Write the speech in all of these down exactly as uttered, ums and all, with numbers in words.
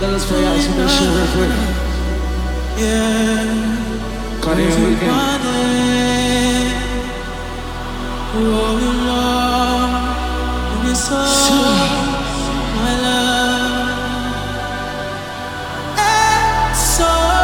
let's play out some of this shit real quick. Yeah. Cardio weekend. Oh Lord, it's all my love. It's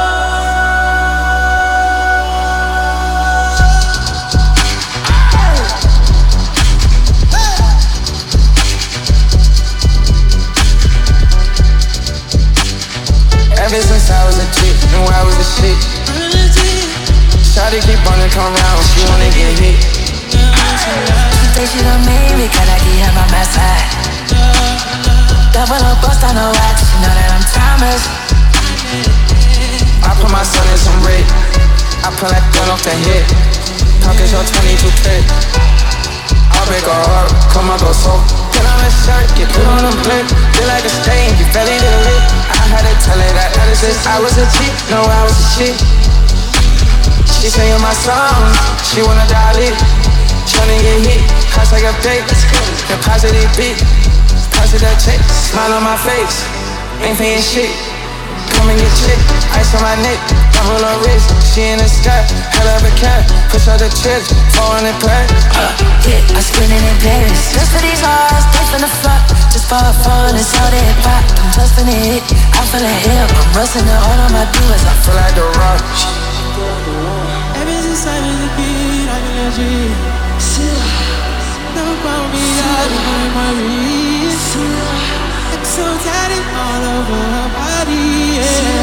Ever since I was a kid, knew I was the shit. Shawty keep on and come round, she wanna get hit. She say she don't need me, cause I keep her by my side. Double up, bust on the watch, she know that I'm Thomas. I put my son in some red, I pull that gun off the head. Pockets your twenty-two K. I'll break her heart, come on, go so. Put on a shirt, get put on a blimp. Feel like a stain, you belly to lit. I had to tell her that ever since I was a cheat, no, I was a shit. She singing my songs, she wanna dial it. Tryna get hit, cost like a bait. Deposit it beat, deposit that check. Smile on my face, ain't paying shit. Come and get chick, ice on my neck, double her wrist. She in the sky, hell of a cat. Push out the chips, four hundred plaques. Uh, yeah, I spin it in Paris. Just for these hearts, they finna fuck. Just for a phone, it's all they pop. I'm bustin' it, I'm feeling hip. I'm rustin' it, all I'ma do is I Feel like the rock. ever since I was a kid, I've been legit. Never found me out of my reach. Like so tatted all over her body, yeah.